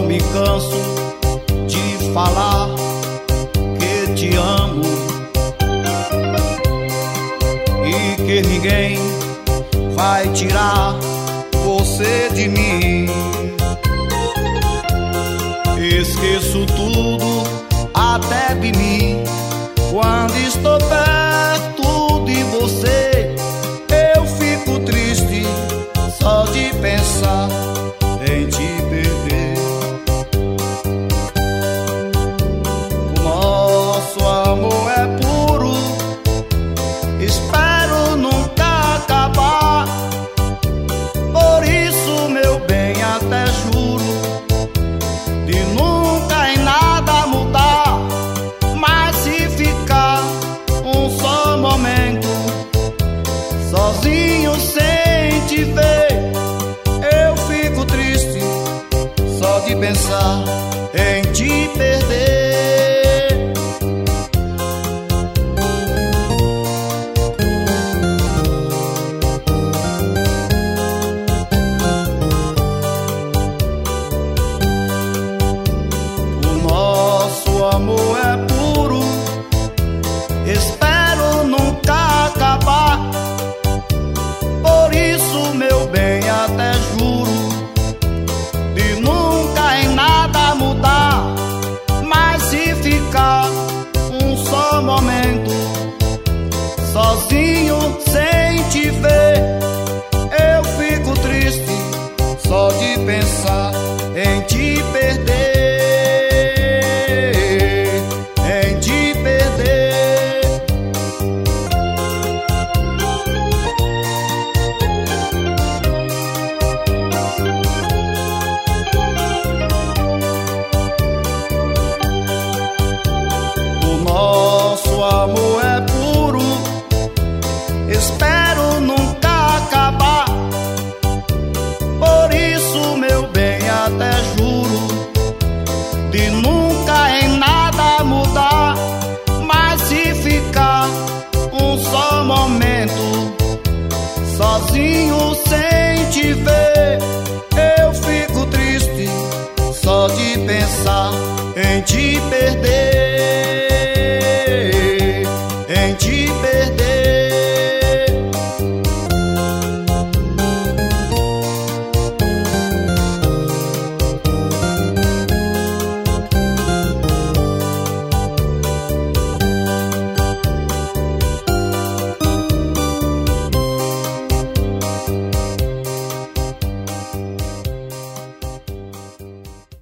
me canso de falar que te amo e que ninguém vai tirar você de mim. Esqueço tudo até de mim quando estou perto de você. Eu fico triste só de pensar em te perder. O nosso amor é puro, espero nunca acabar. Por isso, meu bem, até juro de nunca em nada mudar. Mas se ficar um só momento sozinho sem te ver, eu fico triste só de pensar em te perder. O nosso amor é puro, espero nunca acabar. Por isso, meu bem, até juro de nunca em nada mudar. Mas se ficar um só momento sozinho sem te ver, eu fico triste só de pensar em te perder. Em te perder. O nosso amor é puro, espero nunca acabar. Por isso, meu bem, até juro de nunca em nada mudar. Mas se ficar um só momento sozinho sem te ver,